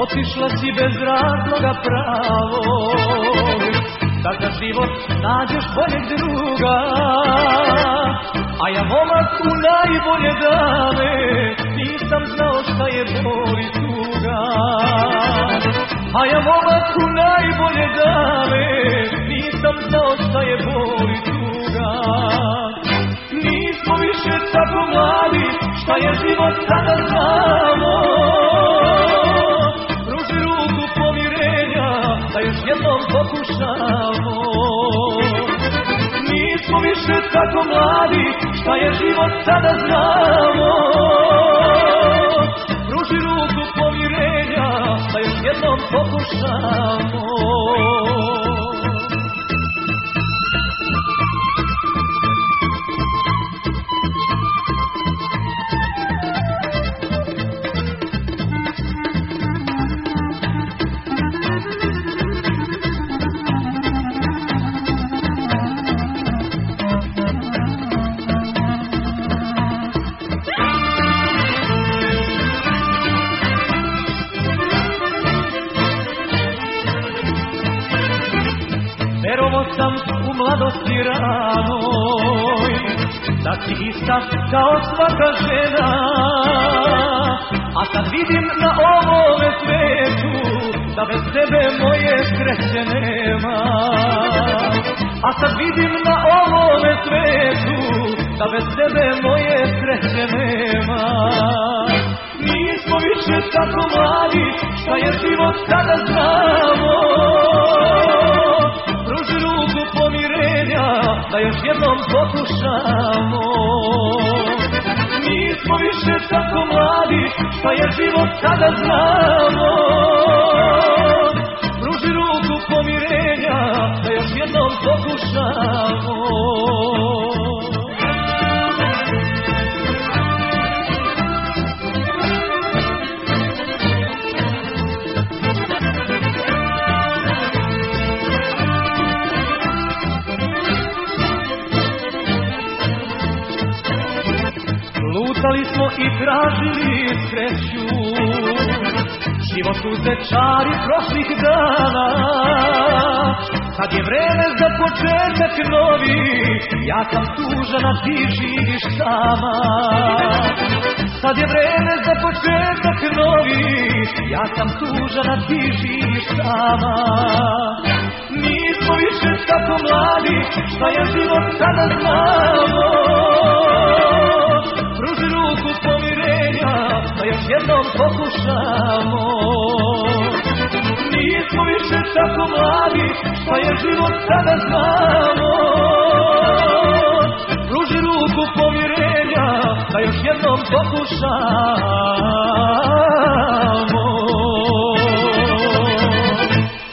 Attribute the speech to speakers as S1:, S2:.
S1: Otišla si bez razloga pravog, da za život nađeš boljeg druga. A ja momak u najbolje dane, nisam znao šta je bol i tuga. A ja momak u najbolje dane, nisam znao šta je bol i tuga. Nismo više tako mladi, šta je život sada znamo. Pruži ruku pomirenja, da još jednom pokušamo. Nismo više tako mladi, šta je život sada znamo. Pruži ruku pomirenja, da još jednom pokušamo. Verovo sam u mladosti ranoj, da si ista kao svaka žena. A sad vidim na ovome svetu, da bez tebe moje sreće nema. A sad vidim na ovome svetu, da bez tebe moje sreće nema. Nismo više tako mladi, šta je život sada znamo. Pruži ruku pomirenja, da još jednom pokušamo. Nismo više tako mladi, šta je život sada znamo. Pruži ruku pomirenja, da još jednom pokušamo. Lutali smo i tražili sreću, život su zečari prošlih dana. Sad je vreme za početak novi, ja sam tužan, a ti živiš sama. Sad je vreme za početak novi, ja sam tužan, a ti živiš sama. Nismo više tako mladi, šta je život sada znamo. Pruži ruku pomirenja, da još jednom pokušamo. Nismo više tako mladi, šta je život sada znamo. Pruži ruku pomirenja, da još jednom pokušamo.